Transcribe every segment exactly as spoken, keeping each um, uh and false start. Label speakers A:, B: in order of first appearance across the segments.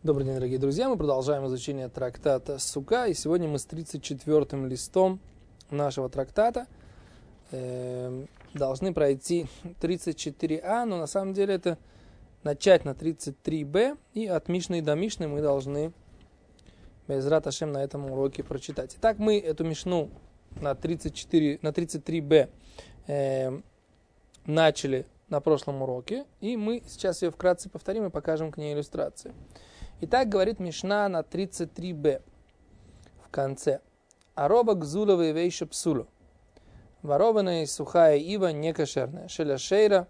A: Добрый день, дорогие друзья. Мы продолжаем изучение трактата Сука. И сегодня мы с тридцать четвёртым листом нашего трактата э, должны пройти тридцать четыре а, но на самом деле это начать на тридцать три бэ, и от Мишны до Мишны мы должны Бе'эзрат Ашем на этом уроке прочитать. Итак, мы эту Мишну на тридцать четыре, на тридцать три бэ э, начали на прошлом уроке, и мы сейчас ее вкратце повторим и покажем к ней иллюстрации. Итак, говорит Мишна на тридцать три бэ в конце. Ароба гзулова и вейша псулу. Ворованная сухая ива некошерная. Шеля шейра,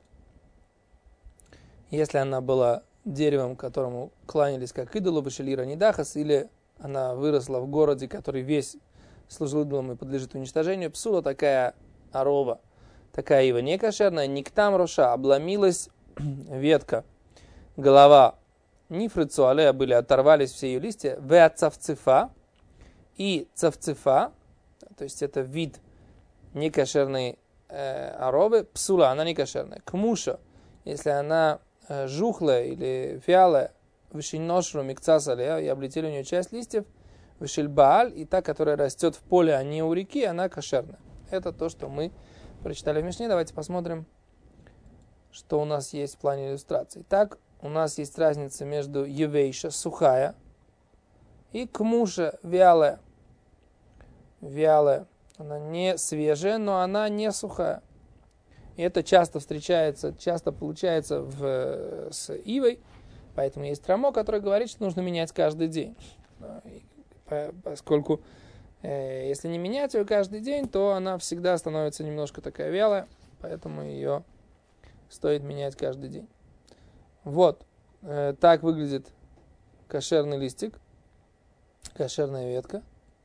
A: если она была деревом, которому кланялись как идолу, башелира нидахас, или она выросла в городе, который весь служил идолом и подлежит уничтожению. Псула такая арова, такая ива некошерная. Никтам роша, обломилась ветка, голова. Нифрицу алея были, оторвались все ее листья. Веа цавцифа и цавцифа, то есть это вид некошерной э, аровы. Псула, она некошерная. Кмуша, если она э, жухлая или вялая, вишиношру микцас алея, и облетели у нее часть листьев. Вишильбааль, и та, которая растет в поле, а не у реки, она кошерная. Это то, что мы прочитали в Мишне. Давайте посмотрим, что у нас есть в плане иллюстрации. Так, у нас есть разница между евейша, сухая, и кмуша, вялая. Вялая. Она не свежая, но она не сухая. И это часто встречается, часто получается в, с ивой. Поэтому есть рамо, который говорит, что нужно менять каждый день. Поскольку э, если не менять ее каждый день, то она всегда становится немножко такая вялая. Поэтому ее стоит менять каждый день. Вот, э, так выглядит кошерный листик, кошерная ветка.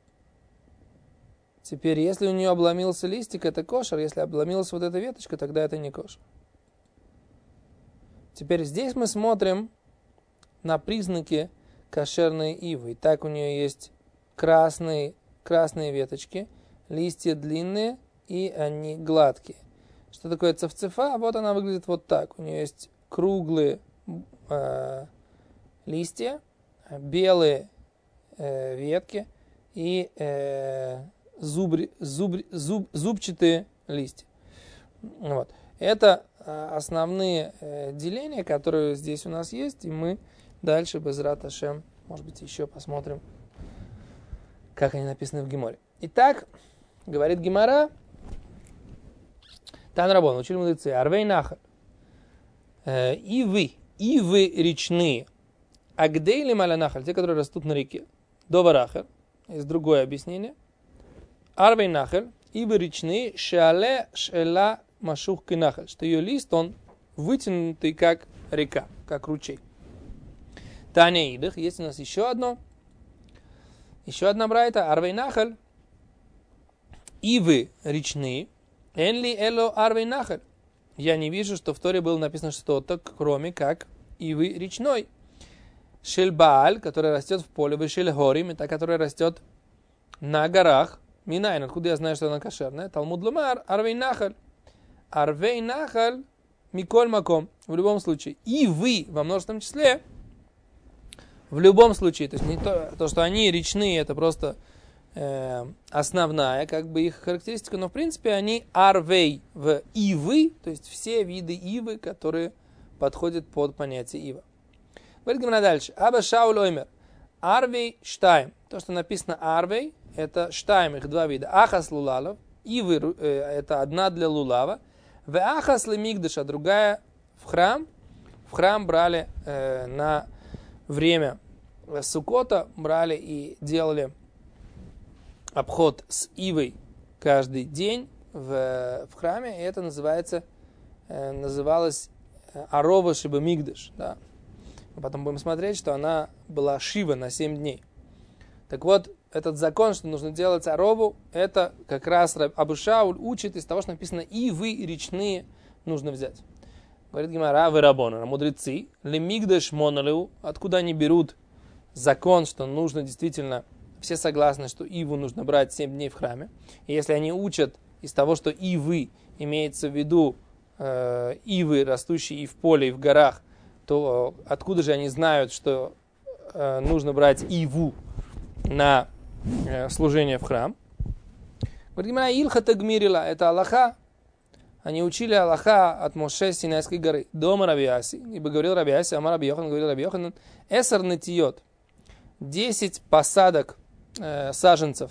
A: Теперь, если у нее обломился листик, это кошер. Если обломилась вот эта веточка, тогда это не кошер. Теперь здесь мы смотрим на признаки кошерной ивы. Так у нее есть красные, красные веточки, листья длинные и они гладкие. Что такое цавцефа? Вот она выглядит вот так. У нее есть круглые э, листья, белые э, ветки и э, зубри, зубри, зуб, зубчатые листья. Вот. Это э, основные э, деления, которые здесь у нас есть, и мы дальше Бе'эзрат Ашем, может быть, еще посмотрим, как они написаны в Геморе. Итак, говорит Гемара, Тан Рабон, учили мудрецы, Арвей Нахар. Ивы, ивы речные, агдейли малянахаль, те, которые растут на реке. Доварахар, есть другое объяснение. Арвей нахаль, ивы речные, шале шела машух кинахаль, что ее лист, он вытянутый как река, как ручей. Таня идых, есть у нас еще одно, еще одна брайта, арвей нахаль, ивы речные, энли эло арвей нахаль. Я не вижу, что в Торе было написано что-то, кроме как ивы речной. Шельбааль, который растет в поле, вешельгорим, это которая растет на горах. Минайн, откуда я знаю, что она кошерная? Талмуд ломар, арвей нахаль. Арвей нахаль, миколь маком. В любом случае. Ивы во множественном числе. В любом случае. То есть не то, то что они речные, это просто основная, как бы их характеристика, но в принципе они арвей в ивы, то есть все виды ивы, которые подходят под понятие ива. Говорит Гемара дальше. Аба Шауль оймер. Арвей штайм. То, что написано арвей, это штайм, их два вида. Ахас лулалов. Ивы э, это одна для лулава. В ахас лемигдыш, а другая в храм. В храм брали э, на время Суккота, брали и делали обход с ивой каждый день в, в храме, и это называется, э, называлось арова шиба мигдыш. Да. Мы потом будем смотреть, что она была шива на семь дней. Так вот, этот закон, что нужно делать арову, это как раз Абу Шауль учит из того, что написано ивы речные нужно взять. Говорит Гемара, вы рабона, мудрецы, ли мигдыш монолеу, откуда они берут закон, что нужно действительно. Все согласны, что иву нужно брать семь дней в храме. И если они учат из того, что ивы имеется в виду э, ивы, растущие и в поле, и в горах, то откуда же они знают, что э, нужно брать иву на э, служение в храм. Говорит Гемара, Илха Тагмирила, это Аллаха. Они учили Аллаха от Моше с Синайской горы. Дома Раби Аси, ибо говорил Раби Аси, Амар Раби Йохан, говорил Раби Йохан, эсар натиот, десять посадок э, саженцев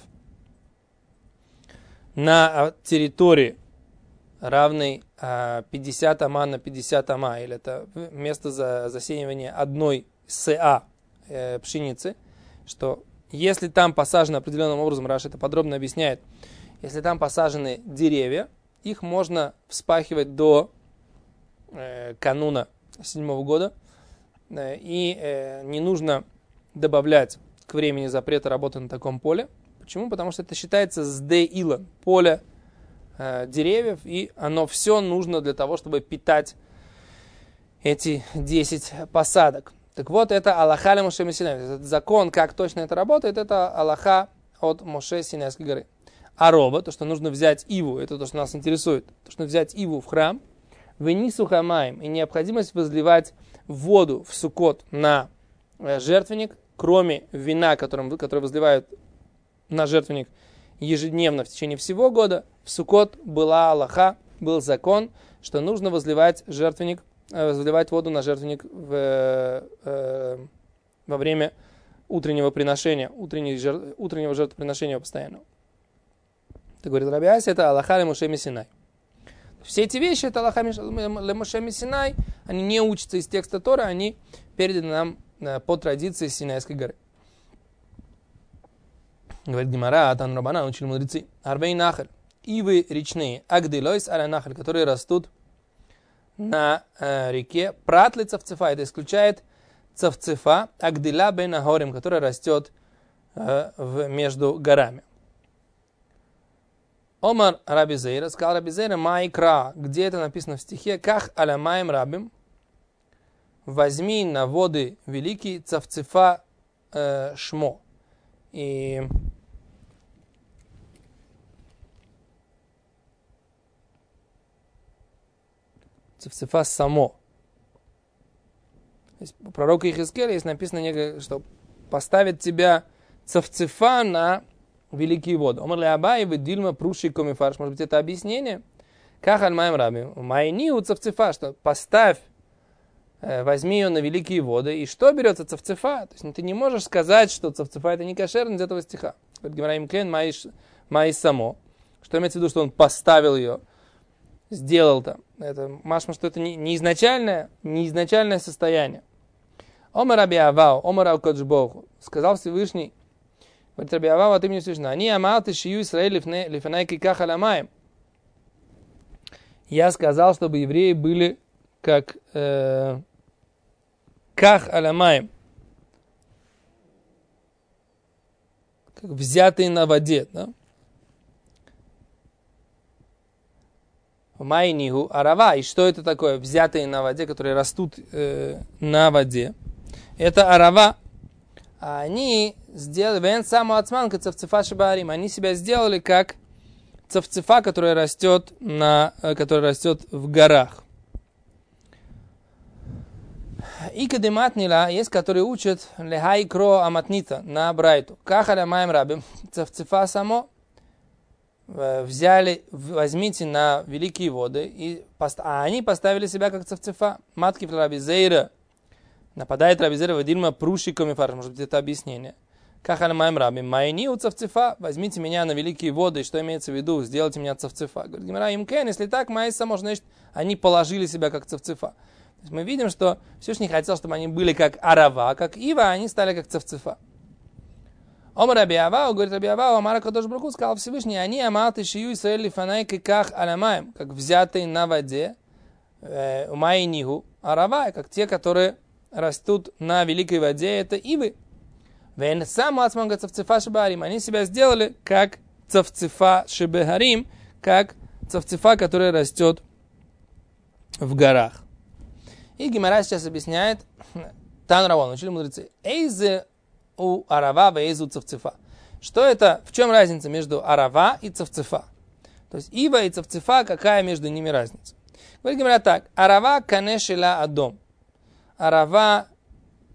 A: на территории, равной э, пятьдесят ама на пятьдесят ама, или это место за засеивания одной сеа э, пшеницы, что если там посажено определенным образом, Раши это подробно объясняет, если там посажены деревья, их можно вспахивать до э, кануна седьмого года, э, и э, не нужно добавлять к времени запрета работы на таком поле. Почему? Потому что это считается сде-илон, поле э, деревьев, и оно все нужно для того, чтобы питать эти десять посадок. Так вот, это Аллаха ле Моше Синай. Этот закон, как точно это работает, это Аллаха от Моше Синайской горы. А роба, то, что нужно взять иву, это то, что нас интересует, то, что нужно взять иву в храм, вынису хамаем, и необходимость возливать воду в суккот на жертвенник, кроме вина, которым, который возливают на жертвенник ежедневно в течение всего года, в суккот была Аллаха, был закон, что нужно возливать жертвенник, возливать воду на жертвенник в, э, во время утреннего приношения, утреннего, утреннего жертвоприношения постоянного. Это говорит Раби Аси, это Аллаха ле Моше Синай. Все эти вещи, это Аллаха ле Моше Синай, они не учатся из текста Торы, они переданы нам по традиции Синайской горы. Говорит Гемара, Атан Рабанан, учили мудрецы. Арбей нахаль, ивы речные, агдилойс аля нахаль, которые растут на э, реке, пратли цавцефа, это исключает цавцефа, агдила бен агорим, которая растет э, в, между горами. Омар Раби Зейра, сказал Раби Зейра, майкра, где это написано в стихе, ках аля маем рабим, возьми на воды великие цавцефа э, шмо. И цавцефа само. У пророка Ихискеля есть написано, что поставит тебя цавцефа на великие воды. Омар ле Абай, дильма пруши комифарш. Может быть, это объяснение? Как аль-маем раби? Майни у цавцефа, что поставь, э, возьми ее на великие воды. И что берется цавцефа? То есть ты не можешь сказать, что цавцефа это не кошерно из этого стиха. Говорит Гемара Клен, май само. Что имеется в виду, что он поставил ее, сделал там. Это машма, что это не, не изначальное, не изначальное состояние. Омар раби Авау, омар ал-кодж Богу. Сказал Всевышний, говорит Раби Авау от имени Всевышнего, они амалты шию Исраэль лифанайки ках аламаем. Я сказал, чтобы евреи были как э, ках аламаем, как взятые на воде, да? Майнигу арава. И что это такое? Взятые на воде, которые растут э, на воде. Это арава. А они сделали, вен саму ацманка цавцефа шибарим. Они себя сделали как цавцефа, которая растет на, которая растет в горах. И кадематнила есть, которые учат лехай кро аматнита на брайту. Кахаля маем рабим цавцефа само. Взяли, возьмите на великие воды, и пост... а они поставили себя как цавцефа. Матки Раби Зейра. Нападает Раби Зейра, вадильма прушиками фарш. Может быть, это объяснение. Кахаль маем раби, майни у цавцефа. Возьмите меня на великие воды. Что имеется в виду? Сделайте меня цавцефа. Говорит Гемара, им кен, если так, майса, можно, значит, они положили себя как цавцефа. То есть мы видим, что Всевышний хотел, чтобы они были как арава, как ива, а они стали как цавцефа. Омар Раби Авау, говорит Раби Авау, Омар Кадош Барух Ху, сказал Всевышний, они аматы шию Исраэль лифанайки ках аламаем, как взятые на воде, э, майнигу, арава, как те, которые растут на великой воде, это ивы. Вен сам ацманга цавцефа шибарим, они себя сделали как цавцефа шибарим, как цавцефа, которая растет в горах. И Гемара сейчас объясняет, Тан Равон, учили мудрецы, эйзе у арава вейзу цавцефа. Что это, в чем разница между арава и цавцефа? То есть ива и цавцефа, какая между ними разница? Говорит Гемара так, арава канешила адом. Арава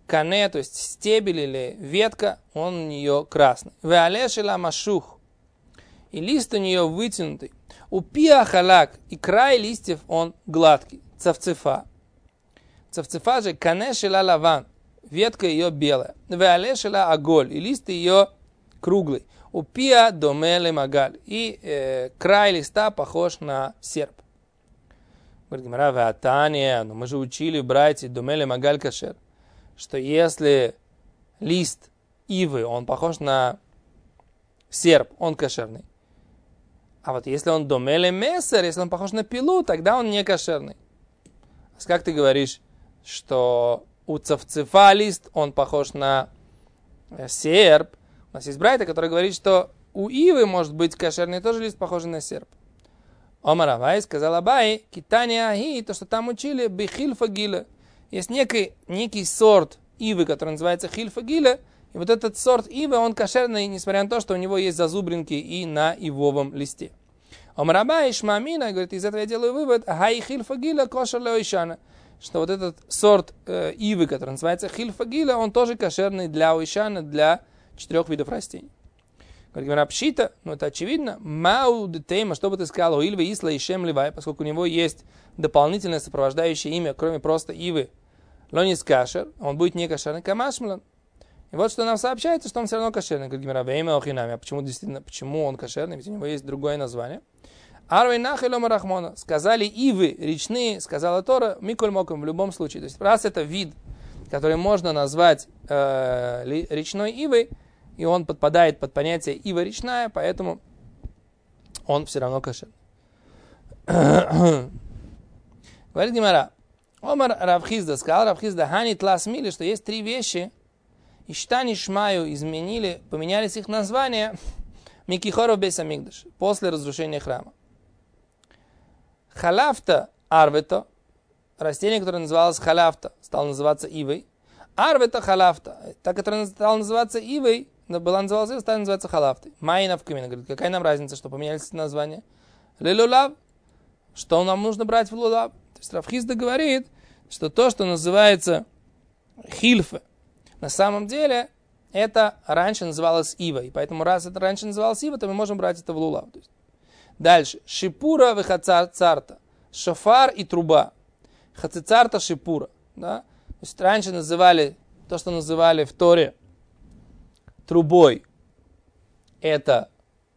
A: кане, то есть стебель или ветка, он у нее красный. Веалешила машух, и лист у нее вытянутый. У пиа халак, и край листьев он гладкий. Цавцефа. Цавцефа же кане шила лаван, ветка ее белая. Веалешила аголь, и лист ее круглый. У пиа домеле магаль, и э, край листа похож на серп. Говорит Гемара, веатания, но мы же учили, братья, домеле магаль кашер, что если лист ивы, он похож на серп, он кошерный. А вот если он домеле мессер, если он похож на пилу, тогда он не кошерный. А как ты говоришь, что у цавцефа лист, он похож на серп? У нас есть брайта, который говорит, что у ивы может быть кошерный тоже лист, похожий на серп. Омар Авай сказал Абай, китания аги, то, что там учили, бихильфа гиля. Есть некий, некий сорт ивы, который называется хильфа гиля, и вот этот сорт ивы, он кошерный, несмотря на то, что у него есть зазубринки и на ивовом листе. Омар Абай шмамина, говорит, из этого я делаю вывод, агай хильфа гиля кошер леойшана, что вот этот сорт э, ивы, который называется хильфа гиля, он тоже кошерный для ойшана, для четырех видов растений. Говорит, Рапшита, ну это очевидно, мау детейма, что бы ты сказал, у Ильвы Исла и Шем Ливай, поскольку у него есть дополнительное сопровождающее имя, кроме просто Ивы, Лонис Кашер, он будет не кошерный, Камашмлан. И вот что нам сообщается, что он все равно кошерный. Говорит, Гимара, охинами, а почему действительно, почему он кошерный, ведь у него есть другое название. Арвей нахилома рахмона, сказали Ивы, речные, сказала Тора, миколь моком, в любом случае. То есть раз это вид, который можно назвать э, речной ивой, и он подпадает под понятие ива речная, поэтому он все равно кошер. Говорит Гемара, Омар Равхизда сказал, Равхизда ханит ласмили, что есть три вещи, и штани шмаю изменили, поменялись их названия, микихоров бейсамикдаш, после разрушения храма. Халафта арвето, растение, которое называлось халафта, стало называться ивой. Арвета халафта, та, которая стала называться ивой, была называлась ивой, стала называться халафтой. Майна в камине, говорит, какая нам разница, что поменялись названия? Лилулав, что нам нужно брать в лулав? То есть Равхизда говорит, что то, что называется хильфе, на самом деле это раньше называлось ивой, и поэтому раз это раньше называлось ивой, то мы можем брать это в лулав. То есть, дальше, шипура вехацарта, шофар и труба. Хацицарта шипура, да? То есть раньше называли то, что называли в Торе трубой, это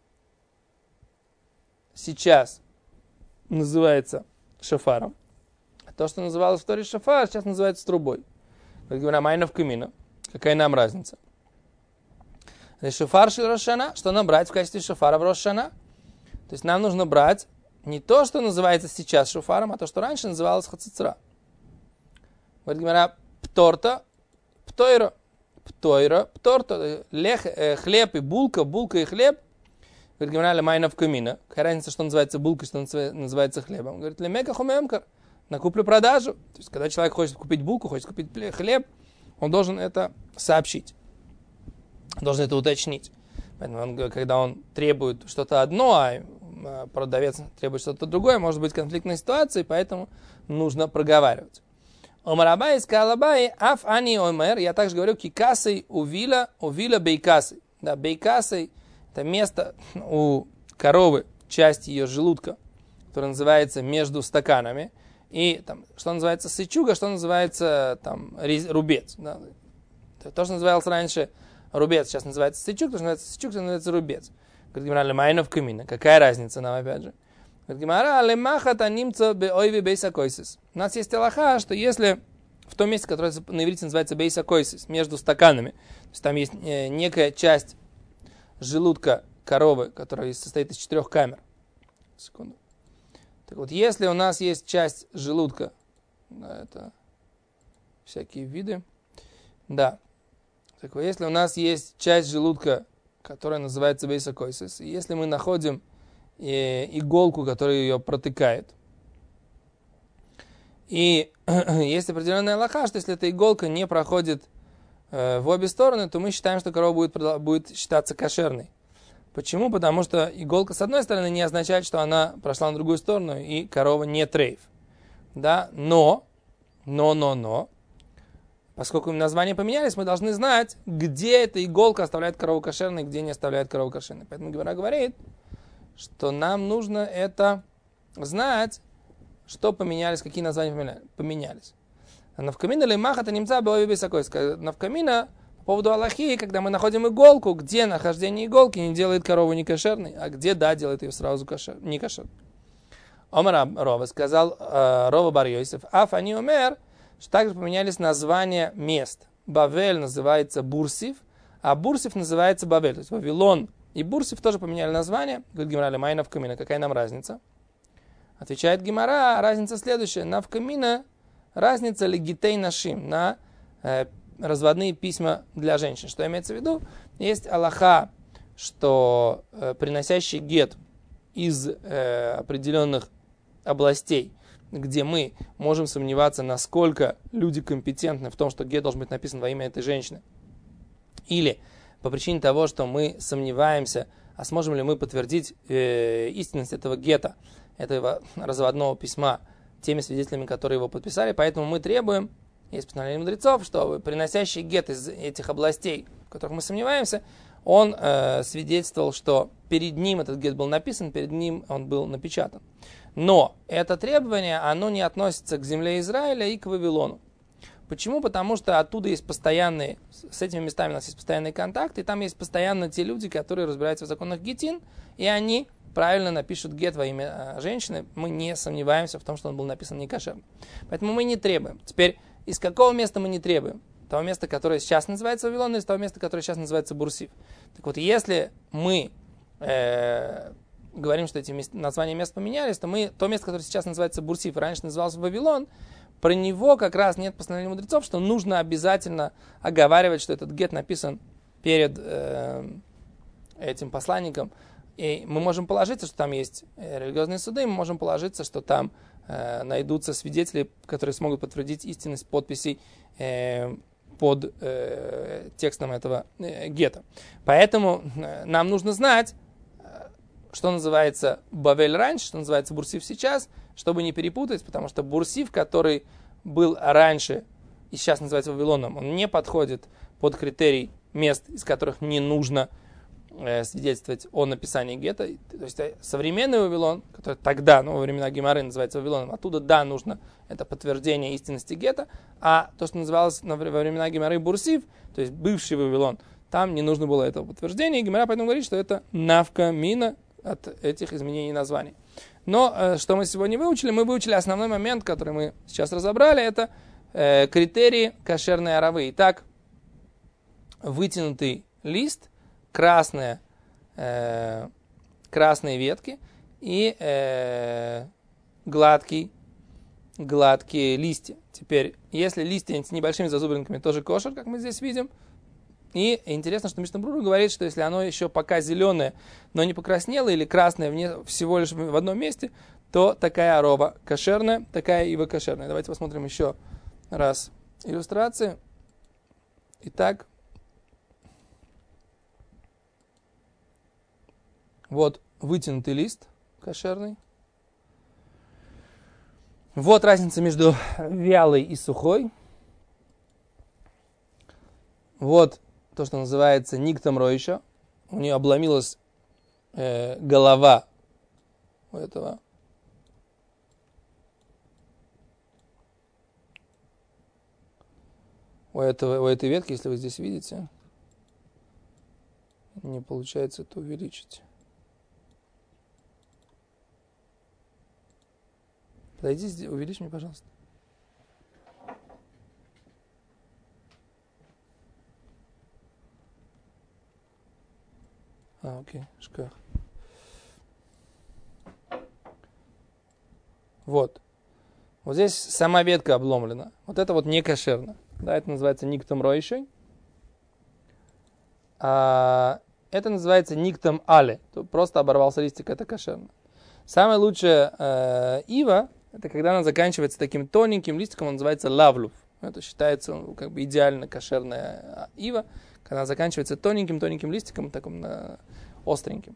A: сейчас называется шофаром. А то, что называлось в Торе шофар, сейчас называется трубой. Как говорим, майна в камина. Какая нам разница? Шофар шел Рошана, что нам брать в качестве шофара в Рошана? То есть нам нужно брать не то, что называется сейчас шофаром, а то, что раньше называлось хацицра. Говорит Гемара, пторта, птойра, птойра, пторта, лех, э, хлеб и булка, булка и хлеб. Говорит Гемара, лемайна в камина. Какая разница, что называется булкой, что называется хлебом? Говорит, лемека хумемкар, на куплю-продажу. То есть, когда человек хочет купить булку, хочет купить хлеб, он должен это сообщить, должен это уточнить. Поэтому он, когда он требует что-то одно, а продавец требует что-то другое, может быть конфликтной ситуации, поэтому нужно проговаривать. Омар Абай сказал Абай, аф ани омер, я также говорю, кикасой увила, увила бейкасой. Да, бейкасой это место у коровы, часть ее желудка, которая называется между стаканами. И там, что называется сычуга, что называется там рубец. Да. То, что называлось раньше рубец, сейчас называется сычуг, то, что называется сычуг, то называется рубец. Говорит Гемара, лемайнов камина. Какая разница нам опять же? Говорит Гемара, лемахат анимца беойви бейсакойсис. У нас есть алаха, что если в том месте, которое на иврите называется бейсакойсис, между стаканами, то есть там есть некая часть желудка коровы, которая состоит из четырех камер. Секунду. Так вот, если у нас есть часть желудка, да, это всякие виды, да, так вот, если у нас есть часть желудка, которая называется бейсакойсис, и если мы находим э, иголку, которая ее протыкает, и есть определенная алаха, что если эта иголка не проходит э, в обе стороны, то мы считаем, что корова будет, будет считаться кошерной. Почему? Потому что иголка с одной стороны не означает, что она прошла на другую сторону, и корова не трейф. Да? Но, но, но, но, поскольку названия поменялись, мы должны знать, где эта иголка оставляет корову кошерной, где не оставляет корову кошерной. Поэтому Гемара говорит, что нам нужно это знать, что поменялись, какие названия поменялись. Навкамина леймах это немца беови бейсакой. Навкамина по поводу Аллахи, когда мы находим иголку, где нахождение иголки не делает корову не кошерной, а где, да, делает ее сразу кошер, не кошерной. Омар Рова сказал, э, Рова бар Йосеф, аф они омер, что также поменялись названия мест. Бавель называется Бурсив, а Бурсив называется Бавель. То есть Вавилон и Бурсив тоже поменяли название. Говорит Гемара, лемай навкамина, какая нам разница? Отвечает Гемара, разница следующая. Навкамина, разница легитей нашим, на э, разводные письма для женщин. Что имеется в виду? Есть алаха, что э, приносящий гет из э, определенных областей, где мы можем сомневаться, насколько люди компетентны в том, что гет должен быть написан во имя этой женщины. Или по причине того, что мы сомневаемся, а сможем ли мы подтвердить э, истинность этого гета, этого разводного письма, теми свидетелями, которые его подписали. Поэтому мы требуем, есть постановление мудрецов, что приносящий гет из этих областей, в которых мы сомневаемся, он э, свидетельствовал, что перед ним этот гет был написан, перед ним он был напечатан. Но это требование, оно не относится к земле Израиля и к Вавилону. Почему? Потому что оттуда есть постоянные, с этими местами у нас есть постоянные контакты, и там есть постоянно те люди, которые разбираются в законах гетин, и они правильно напишут гет во имя женщины. Мы не сомневаемся в том, что он был написан не кошерно. Поэтому мы не требуем. Теперь, из какого места мы не требуем? Того места, которое сейчас называется Вавилон, из того места, которое сейчас называется Бурсив. Так вот, если мы э, говорим, что эти мест, названия мест поменялись, то мы то место, которое сейчас называется Бурсив, раньше называлось Вавилон, про него как раз нет постановления мудрецов, что нужно обязательно оговаривать, что этот гет написан перед э, этим посланником. И мы можем положиться, что там есть религиозные суды, мы можем положиться, что там э, найдутся свидетели, которые смогут подтвердить истинность подписей э, под э, текстом этого э, гета. Поэтому э, нам нужно знать, э, что называется Бавель раньше, что называется Бурсив сейчас, чтобы не перепутать, потому что Бурсив, который был раньше и сейчас называется Вавилоном, он не подходит под критерий мест, из которых не нужно свидетельствовать о написании гета. То есть современный Вавилон, который тогда, ну, во времена Гемары называется Вавилоном, оттуда, да, нужно это подтверждение истинности гета, а то, что называлось во времена Гемары Бурсив, то есть бывший Вавилон, там не нужно было этого подтверждения, и Гемара поэтому говорит, что это навкамина от этих изменений названий. Но что мы сегодня выучили? Мы выучили основной момент, который мы сейчас разобрали, это э, критерии кошерной аравы. Итак, вытянутый лист, красные, э, красные ветки и э, гладкий, гладкие листья. Теперь, если листья с небольшими зазубринками, тоже кошер, как мы здесь видим. И интересно, что Мишна Брура говорит, что если оно еще пока зеленое, но не покраснело, или красное вне, всего лишь в одном месте, то такая арова кошерная, такая ива кошерная. Давайте посмотрим еще раз иллюстрации. Итак, вот вытянутый лист кошерный. Вот разница между вялой и сухой. Вот то, что называется никтом ройша. У нее обломилась э, голова у этого. У, этого. у этой ветки, если вы здесь видите, не получается это увеличить. Подойди, увеличь мне, пожалуйста. А, окей, шкаф. Вот. Вот здесь сама ветка обломлена. Вот это вот не кошерно. Да, это называется никтом ройшей. А это называется никтом але. Просто оборвался листик, это кошерно. Самая лучшая э, ива, это когда она заканчивается таким тоненьким листиком, он называется лавлув. Это считается как бы идеально кошерная ива, когда она заканчивается тоненьким-тоненьким листиком, таким э, остреньким.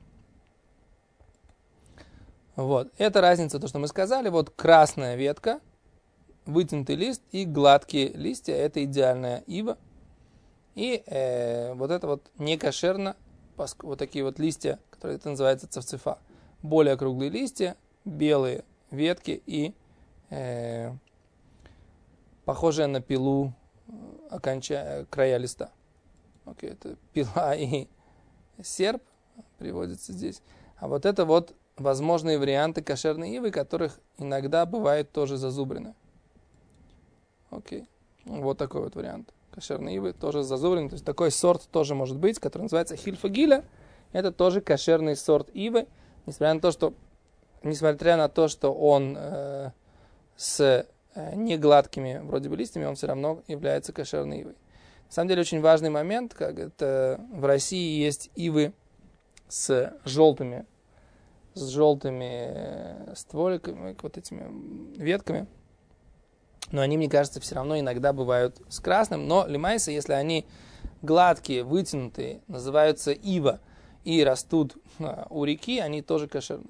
A: Вот. Это разница, то, что мы сказали. Вот красная ветка, вытянутый лист и гладкие листья – это идеальная ива. И э, вот это вот не кошерно, вот такие вот листья, которые это называется цавцефа. Более круглые листья, белые ветки и э, похожие на пилу оконча... края листа. Окей, это пила и серп приводится здесь. А вот это вот возможные варианты кошерной ивы, которых иногда бывает тоже зазубрены. Окей, вот такой вот вариант. Кошерной ивы тоже зазубрены. То есть такой сорт тоже может быть, который называется хильфагиля. Это тоже кошерный сорт ивы, несмотря на то, что, несмотря на то, что он э, с э, негладкими вроде бы листьями, он все равно является кошерной ивой. На самом деле очень важный момент, как это в России есть ивы с желтыми, с желтыми стволиками, вот этими ветками. Но они, мне кажется, все равно иногда бывают с красным. Но лимайса, если они гладкие, вытянутые, называются ива и растут у реки, они тоже кошерные.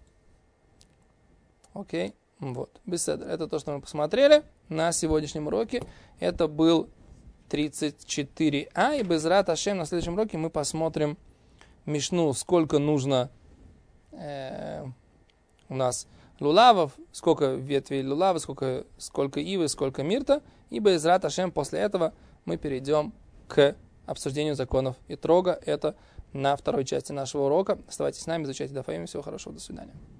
A: Окей, вот. Беседа. Это то, что мы посмотрели на сегодняшнем уроке. Это был тридцать четыре а. И безрат Ашем на следующем уроке мы посмотрим Мишну, сколько нужно э, у нас лулавов, сколько ветвей лулава, сколько, сколько ивы, сколько мирта. И безрат Ашем после этого мы перейдем к обсуждению законов Итрога. Это на второй части нашего урока. Оставайтесь с нами, изучайте Дафаим. Всего хорошего, до свидания.